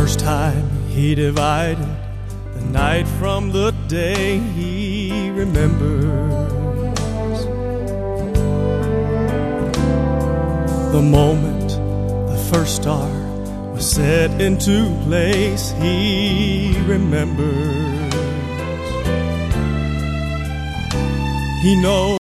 first time he divided the night from the day, he remembers. The moment the first star was set into place, he remembers. He knows